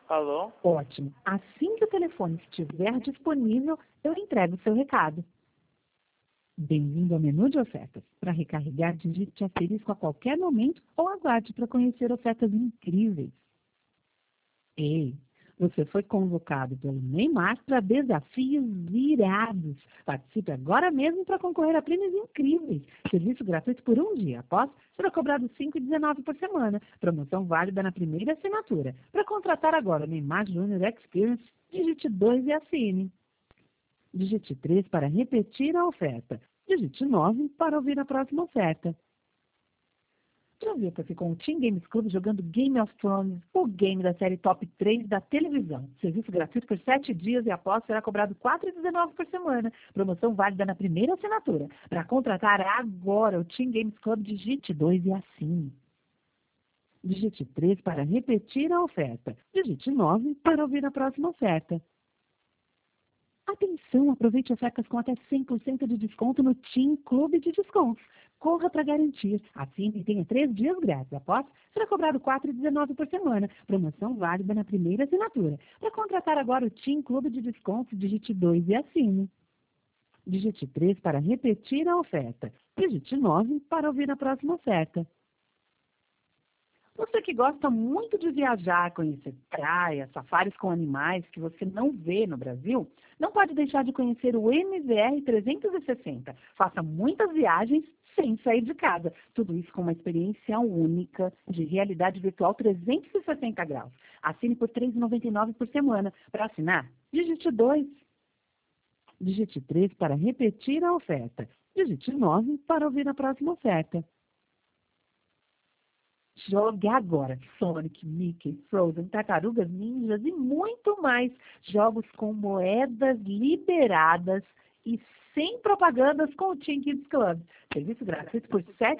Alô? Ótimo. Assim que o telefone estiver disponível, eu entrego o seu recado. Bem-vindo ao menu de ofertas. Para recarregar, digite asterisco a qualquer momento ou aguarde para conhecer ofertas incríveis. Ei, você foi convocado pelo Neymar para desafios irados. Participe agora mesmo para concorrer a prêmios incríveis. Serviço gratuito por um dia. Após, será cobrado R$ 5,19 por semana. Promoção válida na primeira assinatura. Para contratar agora o Neymar Júnior Experience, digite 2 e assine. Digite 3 para repetir a oferta. Digite 9 para ouvir a próxima oferta. Já viu que ficou um Team Games Club jogando Game of Thrones, o game da série Top 3 da televisão. Serviço gratuito por 7 dias e após será cobrado R$ 4,19 por semana. Promoção válida na primeira assinatura. Para contratar agora o Team Games Club, digite 2 e assine. Digite 3 para repetir a oferta. Digite 9 para ouvir a próxima oferta. Atenção, aproveite ofertas com até 100% de desconto no Team Clube de Descontos. Corra para garantir. Assine e tenha 3 dias grátis. Após, será cobrado R$ 4,19 por semana. Promoção válida na primeira assinatura. Para contratar agora o Team Clube de Descontos, digite 2 e assine. Digite 3 para repetir a oferta. Digite 9 para ouvir a próxima oferta. Você que gosta muito de viajar, conhecer praias, safaris com animais que você não vê no Brasil, não pode deixar de conhecer o MVR 360. Faça muitas viagens sem sair de casa. Tudo isso com uma experiência única de realidade virtual 360 graus. Assine por R$ 3,99 por semana. Para assinar, digite 2. Digite 3 para repetir a oferta. Digite 9 para ouvir a próxima oferta. Jogue agora Sonic, Mickey, Frozen, Tartarugas Ninjas e muito mais. Jogos com moedas liberadas e sem propagandas com o Team Kids Club. Serviço gratuito por 7